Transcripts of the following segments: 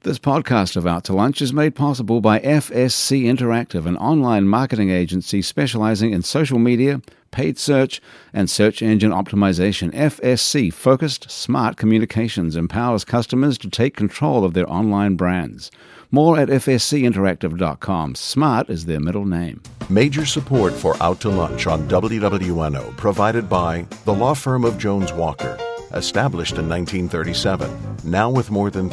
This podcast of Out to Lunch is made possible by FSC Interactive, an online marketing agency specializing in social media, paid search, and search engine optimization. FSC-focused smart communications empowers customers to take control of their online brands. More at fscinteractive.com. Smart is their middle name. Major support for Out to Lunch on WWNO provided by the law firm of Jones Walker. Established in 1937, now with more than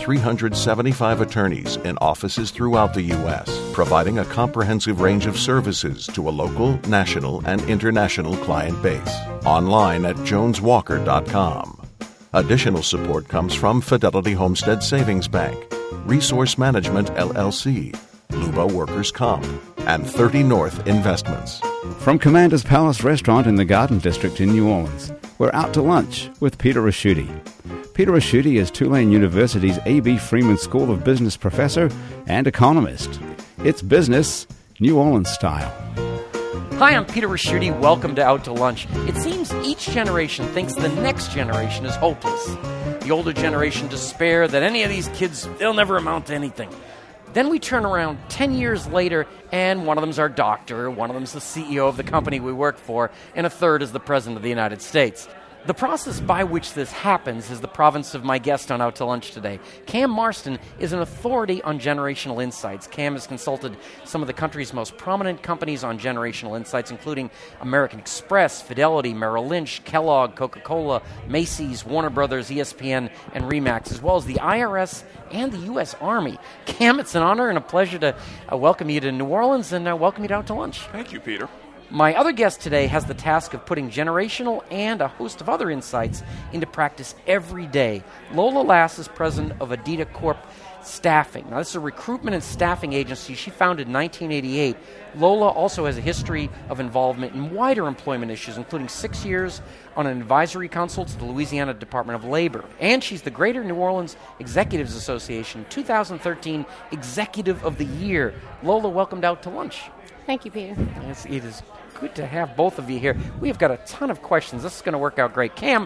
375 attorneys in offices throughout the U.S., providing a comprehensive range of services to a local, national, and international client base. Online at joneswalker.com. Additional support comes from Fidelity Homestead Savings Bank, Resource Management LLC, Luba Workers' Comp, and 30 North Investments. From Commander's Palace Restaurant in the Garden District in New Orleans, we're Out to Lunch with Peter Ricchiuti. Peter Ricchiuti is Tulane University's A.B. Freeman School of Business professor and economist. It's business, New Orleans style. Hi, I'm Peter Ricchiuti. Welcome to Out to Lunch. It seems each generation thinks the next generation is hopeless. The older generation despair that any of these kids, they'll never amount to anything. Then we turn around 10 years later, and one of them's our doctor, one of them's the CEO of the company we work for, and a third is the President of the United States. The process by which this happens is the province of my guest on Out to Lunch today. Cam Marston is an authority on generational insights. Cam has consulted some of the country's most prominent companies on generational insights, including American Express, Fidelity, Merrill Lynch, Kellogg, Coca-Cola, Macy's, Warner Brothers, ESPN, and RE/MAX, as well as the IRS and the U.S. Army. Cam, it's an honor and a pleasure to welcome you to New Orleans and welcome you to Out to Lunch. Thank you, Peter. My other guest today has the task of putting generational and a host of other insights into practice every day. Lola Lass is president of Adida Corp Staffing. Now, this is a recruitment and staffing agency she founded in 1988. Lola also has a history of involvement in wider employment issues, including 6 years on an advisory council to the Louisiana Department of Labor. And she's the Greater New Orleans Executives Association 2013 Executive of the Year. Lola, welcome to Out to Lunch. Thank you, Peter. Yes, it is good to have both of you here. We have got a ton of questions. This is going to work out great. Cam,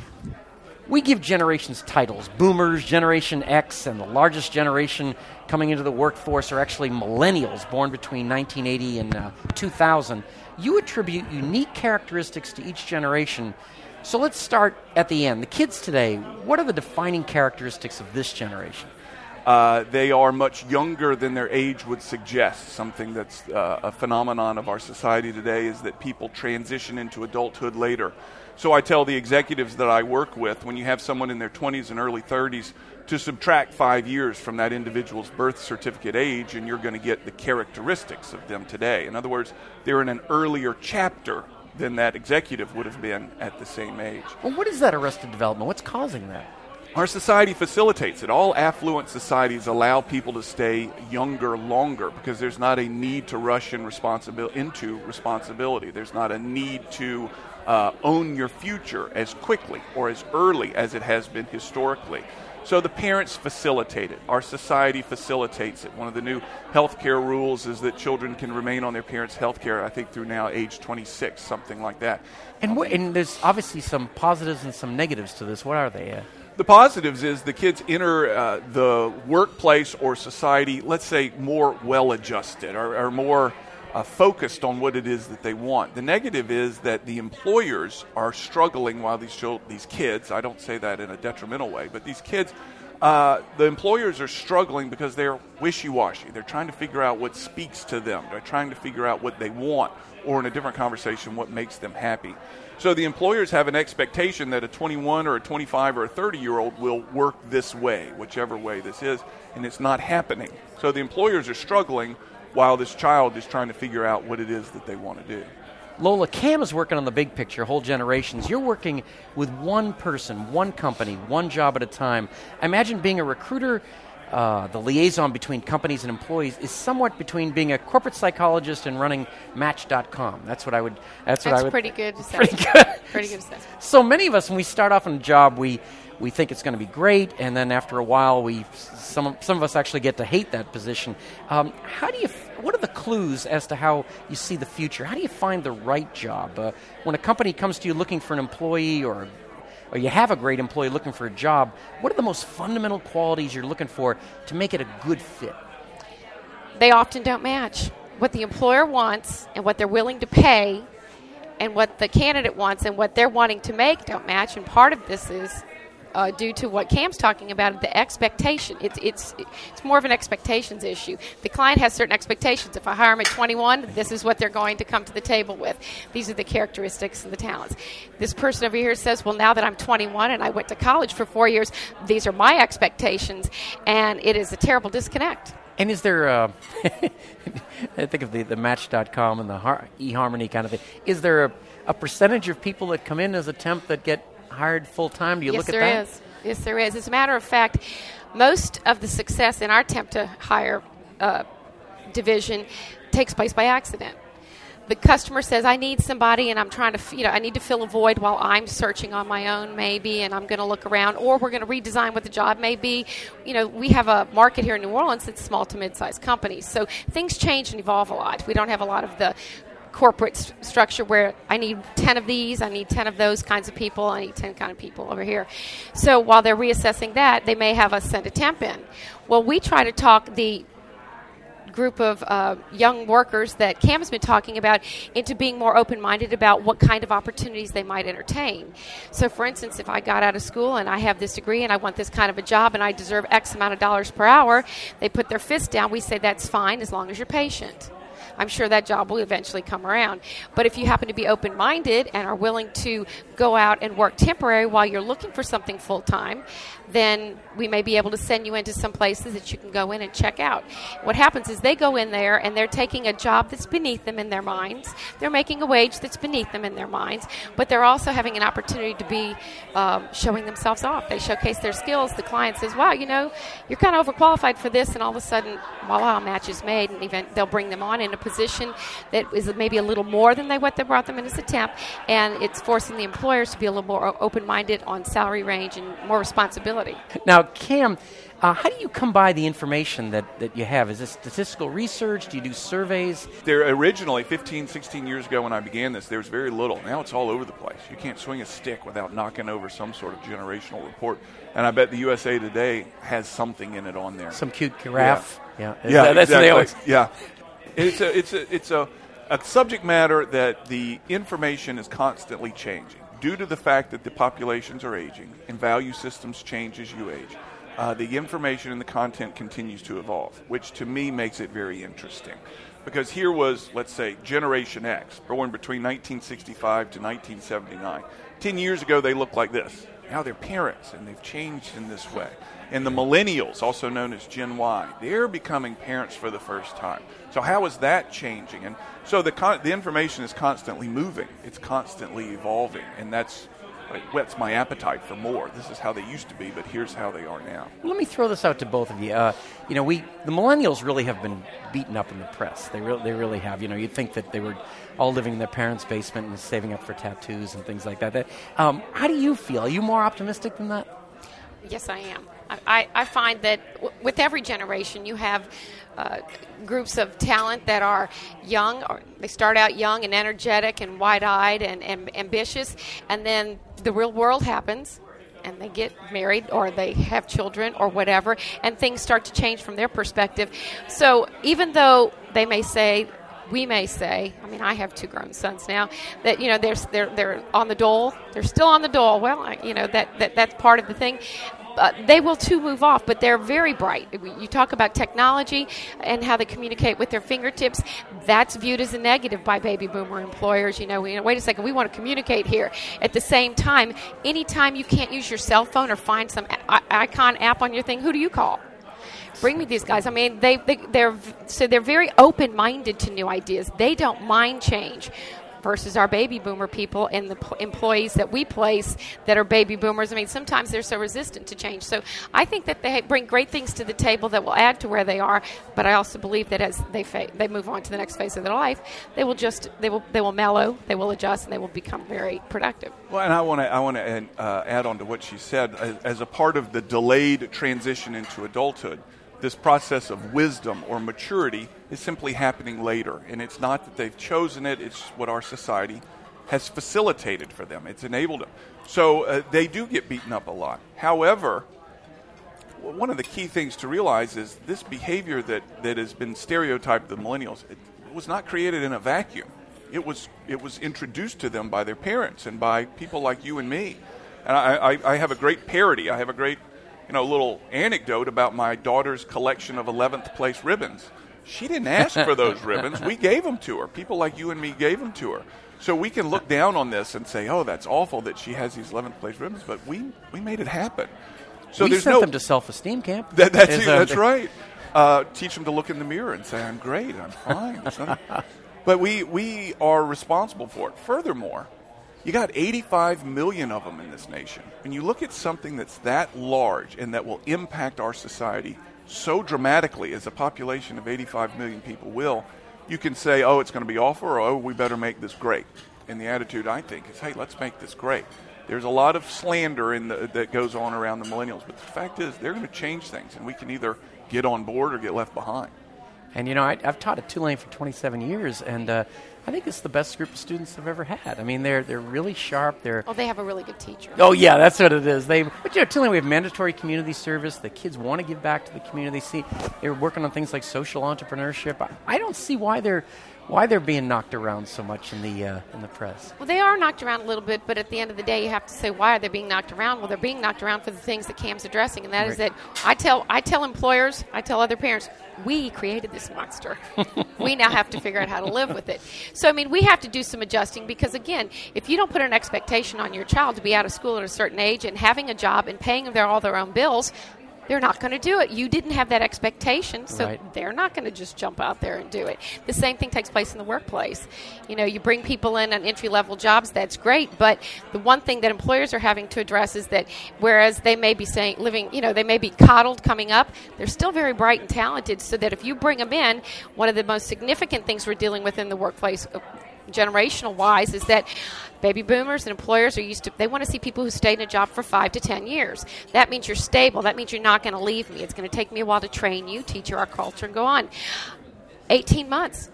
we give generations titles. Boomers, Generation X, and the largest generation coming into the workforce are actually millennials, born between 1980 and 2000. You attribute unique characteristics to each generation. So let's start at the end. The kids today, what are the defining characteristics of this generation? They are much younger than their age would suggest. Something that's a phenomenon of our society today is that people transition into adulthood later. So I tell the executives that I work with, when you have someone in their 20s and early 30s, to subtract 5 years from that individual's birth certificate age, and you're going to get the characteristics of them today. In other words, they're in an earlier chapter than that executive would have been at the same age. Well, what is that arrested development? What's causing that? Our society facilitates it. All affluent societies allow people to stay younger longer because there's not a need to rush into responsibility. There's not a need to own your future as quickly or as early as it has been historically. So the parents facilitate it. Our society facilitates it. One of the new healthcare rules is that children can remain on their parents' healthcare, I think, through now age 26, something like that. And there's obviously some positives and some negatives to this. What are they? The positives is the kids enter the workplace or society, let's say, more well-adjusted or more focused on what it is that they want. The negative is that the employers are struggling while these kids, I don't say that in a detrimental way, but these kids, the employers are struggling because they're wishy-washy. They're trying to figure out what speaks to them. They're trying to figure out what they want, or in a different conversation, what makes them happy. So the employers have an expectation that a 21 or a 25 or a 30-year-old will work this way, whichever way this is, and it's not happening. So the employers are struggling while this child is trying to figure out what it is that they want to do. Lola, Cam is working on the big picture, whole generations. You're working with one person, one company, one job at a time. I imagine being a recruiter, the liaison between companies and employees, is somewhat between being a corporate psychologist and running Match.com. That's pretty good assessment. Pretty good. Pretty good assessment. So many of us, when we start off on a job, we think it's going to be great, and then after a while, some of us actually get to hate that position. What are the clues as to how you see the future? How do you find the right job? When a company comes to you looking for an employee or or you have a great employee looking for a job, what are the most fundamental qualities you're looking for to make it a good fit? They often don't match. What the employer wants and what they're willing to pay and what the candidate wants and what they're wanting to make don't match. And part of this is due to what Cam's talking about, the expectation. It's more of an expectations issue. The client has certain expectations. If I hire them at 21, this is what they're going to come to the table with. These are the characteristics and the talents. This person over here says, well, now that I'm 21 and I went to college for 4 years, these are my expectations, and it is a terrible disconnect. And is there, I think of the Match.com and the eHarmony kind of thing, is there a percentage of people that come in as a temp that get hired full-time? Do you look at that? Yes, there is. As a matter of fact, most of the success in our temp to hire division takes place by accident. The customer says, I need somebody, and I'm trying to, I need to fill a void while I'm searching on my own, maybe, and I'm going to look around, or we're going to redesign what the job may be. We have a market here in New Orleans that's small to mid-sized companies, so things change and evolve a lot. We don't have a lot of the corporate structure where I need 10 of these, I need 10 of those kinds of people, I need 10 kind of people over here. So while they're reassessing that, they may have us send a temp in. Well, we try to talk the group of young workers that Cam has been talking about into being more open-minded about what kind of opportunities they might entertain. So, for instance, if I got out of school and I have this degree and I want this kind of a job and I deserve X amount of dollars per hour, they put their fist down. We say that's fine as long as you're patient. I'm sure that job will eventually come around. But if you happen to be open-minded and are willing to go out and work temporary while you're looking for something full-time, then we may be able to send you into some places that you can go in and check out. What happens is they go in there and they're taking a job that's beneath them in their minds. They're making a wage that's beneath them in their minds, but they're also having an opportunity to be showing themselves off. They showcase their skills. The client says, wow, you're kind of overqualified for this, and all of a sudden, voila, a match is made, and they'll bring them on in a position that is maybe a little more than what they brought them in as a temp, and it's forcing the employers to be a little more open-minded on salary range and more responsibility. Now, Cam, how do you come by the information that you have? Is this statistical research? Do you do surveys? There originally, 15, 16 years ago when I began this, there was very little. Now it's all over the place. You can't swing a stick without knocking over some sort of generational report. And I bet the USA Today has something in it on there. Some cute graph. Yeah, that's exactly. Yeah. It's a subject matter that the information is constantly changing. Due to the fact that the populations are aging and value systems change as you age, the information and the content continues to evolve, which to me makes it very interesting. Because here was, let's say, Generation X, born between 1965 to 1979. 10 years ago, they looked like this. Now they're parents, and they've changed in this way. And the millennials, also known as Gen Y, they're becoming parents for the first time. So how is that changing? And so the information is constantly moving. It's constantly evolving, and that's what whets my appetite for more. This is how they used to be, but here's how they are now. Let me throw this out to both of you. The millennials really have been beaten up in the press. They really have. You'd think that they were all living in their parents' basement and saving up for tattoos and things like that. How do you feel? Are you more optimistic than that? Yes, I am. I find that with every generation you have groups of talent that are young, or they start out young and energetic and wide-eyed and ambitious, and then the real world happens and they get married or they have children or whatever, and things start to change from their perspective. So even though we may say, I have 2 grown sons now, that they're on the dole. They're still on the dole. Well, that's part of the thing. They will too move off, but they're very bright. You talk about technology and how they communicate with their fingertips. That's viewed as a negative by baby boomer employers. Wait a second, we want to communicate here. At the same time, anytime you can't use your cell phone or find some icon app on your thing, who do you call? Bring me these guys. They're very open-minded to new ideas. They don't mind change. Versus our baby boomer people and the employees that we place that are baby boomers. Sometimes they're so resistant to change. So I think that they bring great things to the table that will add to where they are. But I also believe that as they move on to the next phase of their life, they will mellow, they will adjust, and they will become very productive. Well, and I want to add on to what she said. As a part of the delayed transition into adulthood, this process of wisdom or maturity is simply happening later. And it's not that they've chosen it, it's what our society has facilitated for them. It's enabled them. So they do get beaten up a lot. However, one of the key things to realize is this behavior that has been stereotyped of the millennials, it was not created in a vacuum. It was introduced to them by their parents and by people like you and me. And I have a great parody. I have a great little anecdote about my daughter's collection of 11th place ribbons. She didn't ask for those ribbons. We gave them to her. People like you and me gave them to her. So we can look down on this and say, oh, that's awful that she has these 11th place ribbons, but we made it happen. So we there's sent them to self-esteem camp. That's right. Teach them to look in the mirror and say, I'm great, I'm fine. But we are responsible for it. Furthermore, you got 85 million of them in this nation. When you look at something that's that large and that will impact our society so dramatically as a population of 85 million people will, you can say, oh, it's going to be awful, or oh, we better make this great. And the attitude, I think, is, hey, let's make this great. There's a lot of slander that goes on around the millennials, but the fact is they're going to change things, and we can either get on board or get left behind. And, I've taught at Tulane for 27 years, and I think it's the best group of students I've ever had. I mean, they're really sharp. They have a really good teacher. Oh, yeah, that's what it is. But Tulane, we have mandatory community service. The kids want to give back to the community. See, they're working on things like social entrepreneurship. I don't see why they're being knocked around so much in the press. Well, they are knocked around a little bit, but at the end of the day, you have to say, why are they being knocked around? Well, they're being knocked around for the things that CAM's addressing, and that is that I tell employers, I tell other parents, we created this monster. We now have to figure out how to live with it. So, we have to do some adjusting because, again, if you don't put an expectation on your child to be out of school at a certain age and having a job and paying all their own bills, they're not going to do it. You didn't have that expectation, so they're not going to just jump out there and do it. The same thing takes place in the workplace. You bring people in on entry-level jobs, that's great, but the one thing that employers are having to address is that whereas they may be they may be coddled coming up, they're still very bright and talented, so that if you bring them in, one of the most significant things we're dealing with in the workplace generational-wise is that baby boomers and employers they want to see people who stay in a job for 5 to 10 years. That means you're stable. That means you're not going to leave me. It's going to take me a while to train you, teach you our culture, and go on. 18 months.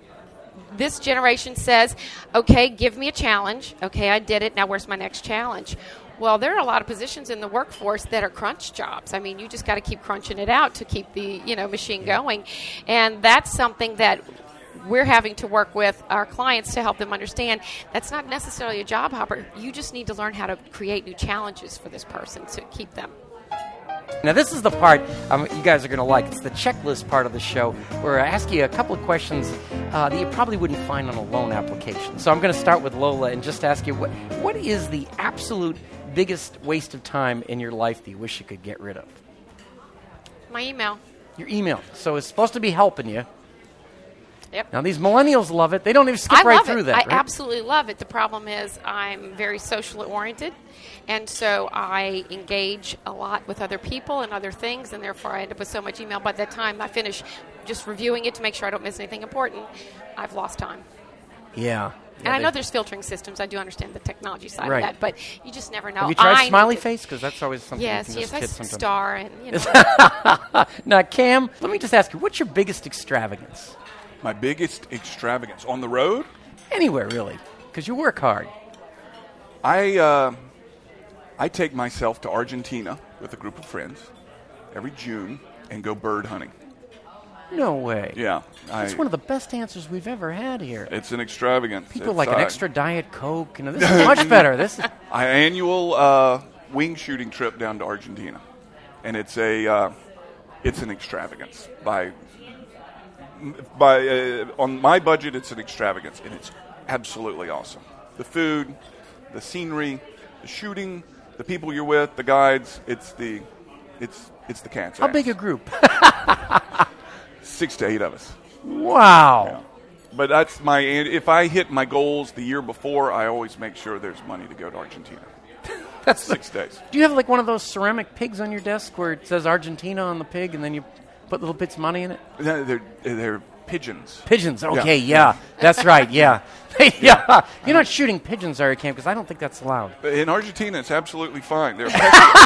This generation says, okay, give me a challenge. Okay, I did it. Now where's my next challenge? Well, there are a lot of positions in the workforce that are crunch jobs. You just got to keep crunching it out to keep the machine going. And that's something that we're having to work with our clients to help them understand that's not necessarily a job hopper. You just need to learn how to create new challenges for this person to keep them. Now, this is the part you guys are going to like. It's the checklist part of the show where I ask you a couple of questions that you probably wouldn't find on a loan application. So I'm going to start with Lola and just ask you, what is the absolute biggest waste of time in your life that you wish you could get rid of? My email. Your email. So it's supposed to be helping you. Yep. Now, these millennials love it. They don't even skip right through that. I absolutely love it. The problem is I'm very socially oriented, and so I engage a lot with other people and other things, and therefore I end up with so much email. By the time I finish just reviewing it to make sure I don't miss anything important, I've lost time. Yeah. And I know there's filtering systems. I do understand the technology side of that, but you just never know. Have you tried smiley face? Because that's always something yes, you can just hit sometimes. Star and, Now, Cam, let me just ask you, what's your biggest extravagance? My biggest extravagance on the road? Anywhere, really, because you work hard. I take myself to Argentina with a group of friends every June and go bird hunting. No way. Yeah. That's one of the best answers we've ever had here. It's an extravagance. People like an extra Diet Coke. This is much better. This is an annual wing shooting trip down to Argentina, and it's an extravagance on my budget. It's an extravagance, and it's absolutely awesome. The food, the scenery, the shooting, the people you're with, the guides. It's the cat's How ass. big a group? 6 to 8 of us. Wow. Yeah. But that's if I hit my goals the year before, I always make sure there's money to go to Argentina. That's 6 days. Do you have like one of those ceramic pigs on your desk where it says Argentina on the pig and then you put little bits of money in it? They're pigeons. Pigeons, okay, yeah. That's right, yeah. Yeah. You're not shooting pigeons, are you, Cam? Because I don't think that's allowed. In Argentina, it's absolutely fine. They're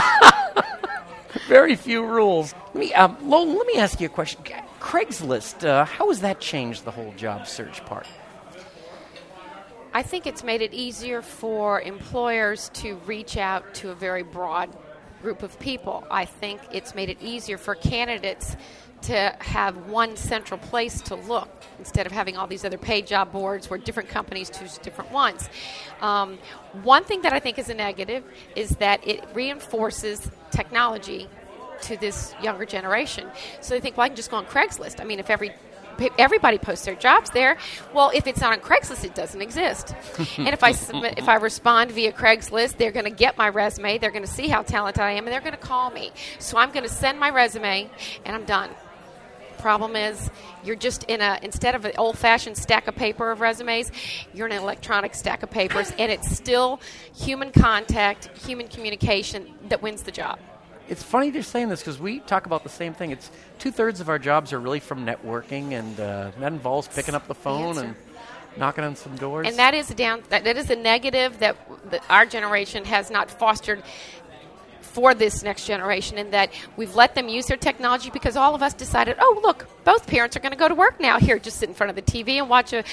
Very few rules. Lola, let me ask you a question. Craigslist, how has that changed the whole job search part? I think it's made it easier for employers to reach out to a very broad group of people. I think it's made it easier for candidates to have one central place to look instead of having all these other paid job boards where different companies choose different ones. One thing that I think is a negative is that it reinforces technology to this younger generation. So they think, well, I can just go on Craigslist. I mean, if everybody posts their jobs there, well, if it's not on Craigslist, it doesn't exist. And if I respond via Craigslist, they're going to get my resume, they're going to see how talented I am, and they're going to call me. So I'm going to send my resume, and I'm done. Problem is, you're just instead of an old-fashioned stack of paper of resumes, you're in an electronic stack of papers, and it's still human contact, human communication that wins the job. It's funny they're saying this because we talk about the same thing. It's 2/3 of our jobs are really from networking, and that involves picking up the phone and knocking on some doors. And that is a negative that our generation has not fostered for this next generation, in that we've let them use their technology because all of us decided, oh, look, both parents are going to go to work now. Here, just sit in front of the TV and watch a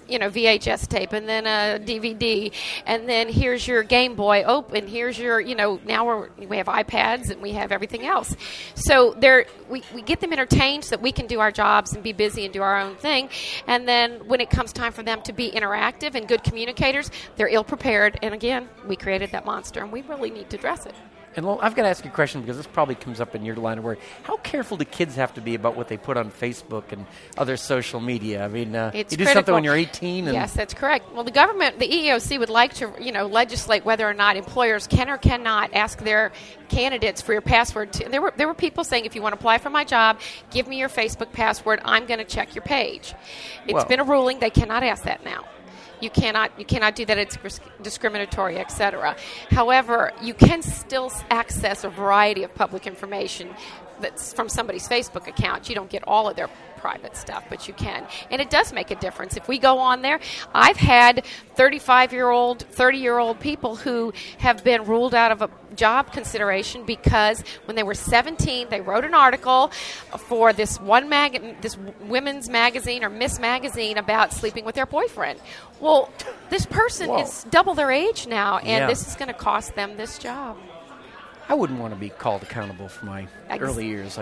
VHS tape and then a DVD, and then here's your Game Boy. Oh, and here's your, now we have iPads and we have everything else. So we get them entertained so that we can do our jobs and be busy and do our own thing. And then when it comes time for them to be interactive and good communicators, they're ill-prepared. And again, we created that monster, and we really need to address it. And I've got to ask you a question because this probably comes up in your line of work. How careful do kids have to be about what they put on Facebook and other social media? I mean, you do something when you're 18. Yes, that's correct. Well, the government, the EEOC, would like to, legislate whether or not employers can or cannot ask their candidates for your password. There were people saying, if you want to apply for my job, give me your Facebook password. I'm going to check your page. It's been a ruling. They cannot ask that now. You cannot do that. It's discriminatory, etc. However, you can still access a variety of public information that's from somebody's Facebook account. You don't get all of their private stuff, but you can. And it does make a difference. If we go on there, I've had 35-year-old, 30-year-old people who have been ruled out of a job consideration because when they were 17, they wrote an article for this this women's magazine or Miss Magazine about sleeping with their boyfriend. Well, this person is double their age now, and this is going to cost them this job. I wouldn't want to be called accountable for my early years.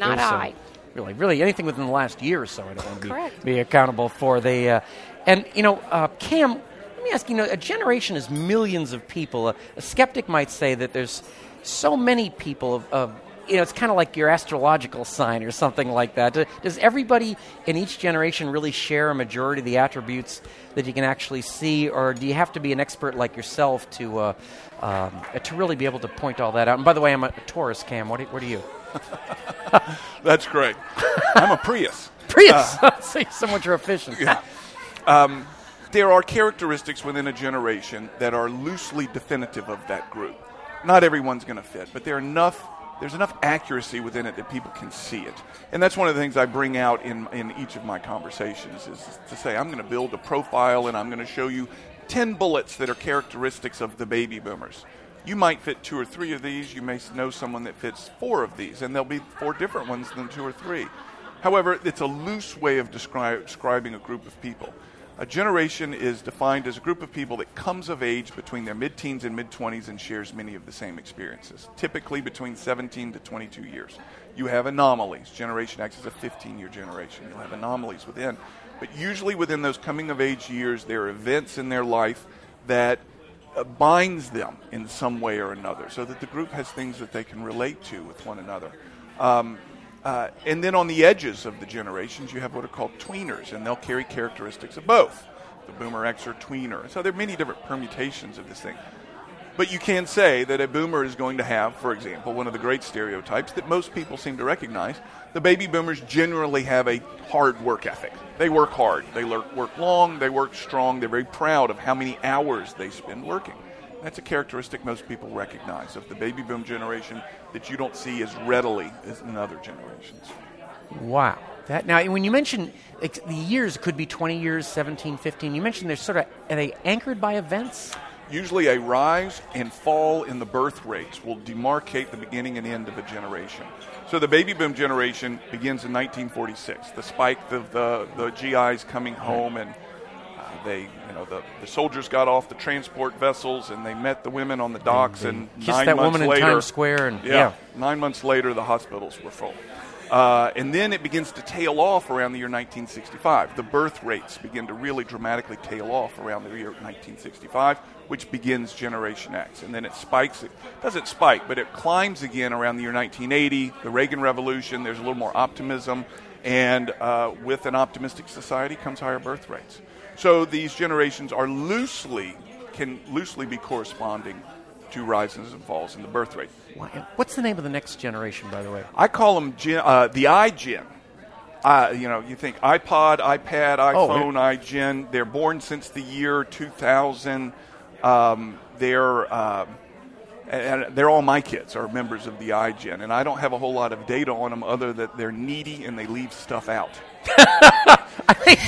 Really, anything within the last year or so, I don't want to be accountable for. Cam, let me ask you, a generation is millions of people. A skeptic might say that there's so many people it's kind of like your astrological sign or something like that. Does everybody in each generation really share a majority of the attributes that you can actually see, or do you have to be an expert like yourself to really be able to point all that out? And by the way, I'm a Taurus, Cam. What are you? That's great. I'm a Prius. Prius. So much more efficient. Yeah. There are characteristics within a generation that are loosely definitive of that group. Not everyone's going to fit, but there's enough accuracy within it that people can see it. And that's one of the things I bring out in each of my conversations is to say I'm going to build a profile and I'm going to show you 10 bullets that are characteristics of the baby boomers. You might fit 2 or 3 of these. You may know someone that fits 4 of these, and there'll be 4 different ones than 2 or 3. However, it's a loose way of describing a group of people. A generation is defined as a group of people that comes of age between their mid-teens and mid-20s and shares many of the same experiences, typically between 17 to 22 years. You have anomalies. Generation X is a 15-year generation. You'll have anomalies within. But usually within those coming-of-age years, there are events in their life that binds them in some way or another so that the group has things that they can relate to with one another. And then on the edges of the generations, you have what are called tweeners, and they'll carry characteristics of both. The Boomer X or tweener. So there are many different permutations of this thing. But you can say that a boomer is going to have, for example, one of the great stereotypes that most people seem to recognize. The baby boomers generally have a hard work ethic. They work hard. They work long. They work strong. They're very proud of how many hours they spend working. That's a characteristic most people recognize of the baby boom generation that you don't see as readily as in other generations. Wow. Now, when you mention the years, could be 20 years, 17, 15, you mentioned are they anchored by events? Usually a rise and fall in the birth rates will demarcate the beginning and end of a generation. So the baby boom generation begins in 1946, the spike of the GIs coming home and The soldiers got off the transport vessels and they met the women on the docks, and kissed 9 that months woman later, in Times Square, and 9 months later the hospitals were full. And then it begins to tail off around the year 1965. The birth rates begin to really dramatically tail off around the year 1965, which begins Generation X. And then it spikes. It doesn't spike, but it climbs again around the year 1980, the Reagan Revolution. There's a little more optimism. And with an optimistic society comes higher birth rates. So these generations can loosely be corresponding to rises and falls in the birth rate. What's the name of the next generation, by the way? I call them the iGen. You think iPod, iPad, iPhone, iGen. They're born since the year 2000. They're all my kids are members of the iGen, and I don't have a whole lot of data on them other than they're needy and they leave stuff out. I think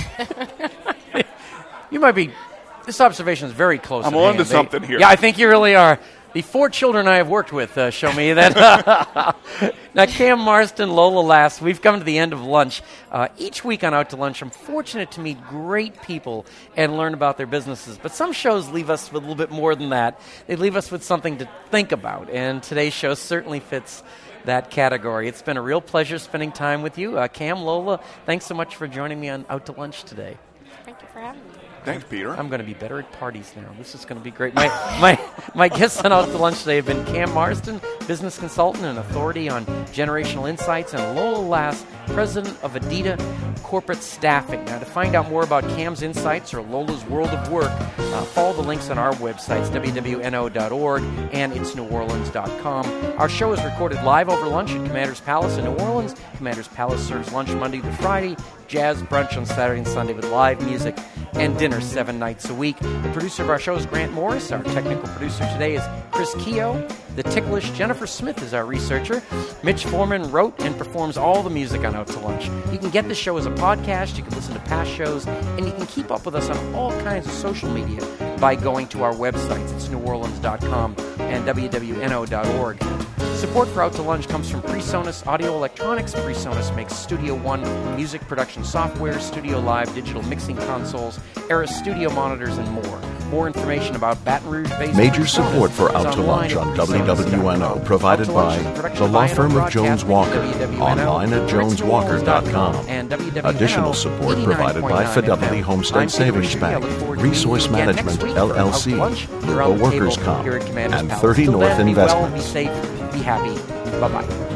you might be. This observation is very close. I'm on to something here. Yeah, I think you really are. The 4 children I have worked with show me that. Now, Cam Marston, Lola Lass, we've come to the end of lunch. Each week on Out to Lunch, I'm fortunate to meet great people and learn about their businesses. But some shows leave us with a little bit more than that. They leave us with something to think about, and today's show certainly fits that category. It's been a real pleasure spending time with you. Cam, Lola, thanks so much for joining me on Out to Lunch today. Thank you for having me. Thanks, Peter. I'm going to be better at parties now. This is going to be great. My guests on Out to Lunch today have been Cam Marston, business consultant and authority on generational insights, and Lola Lass, president of Adida Corporate Staffing. Now, to find out more about Cam's insights or Lola's world of work, follow the links on our websites, wwno.org and itsneworleans.com. Our show is recorded live over lunch at Commander's Palace in New Orleans. Commander's Palace serves lunch Monday through Friday, jazz brunch on Saturday and Sunday with live music, and dinner 7 nights a week. The producer of our show is Grant Morris. Our technical producer today is Chris Keogh. The ticklish Jennifer Smith is our researcher. Mitch Foreman wrote and performs all the music on Out to Lunch. You can get the show as a podcast, you can listen to past shows, and you can keep up with us on all kinds of social media by going to our websites. It's neworleans.com and wwno.org. Support for Out to Lunch comes from PreSonus Audio Electronics. PreSonus makes Studio One music production software, Studio Live digital mixing consoles, Era studio monitors, and more. More information about Baton Rouge-based Major support for Out to Lunch on WWNO provided by the law firm of Jones Walker. Online at joneswalker.com. Additional support provided by Fidelity Homestead Savings Bank, Resource Management LLC, The Workers' Comp, and 30 North Investments. Be well, be safe, be happy. Bye-bye.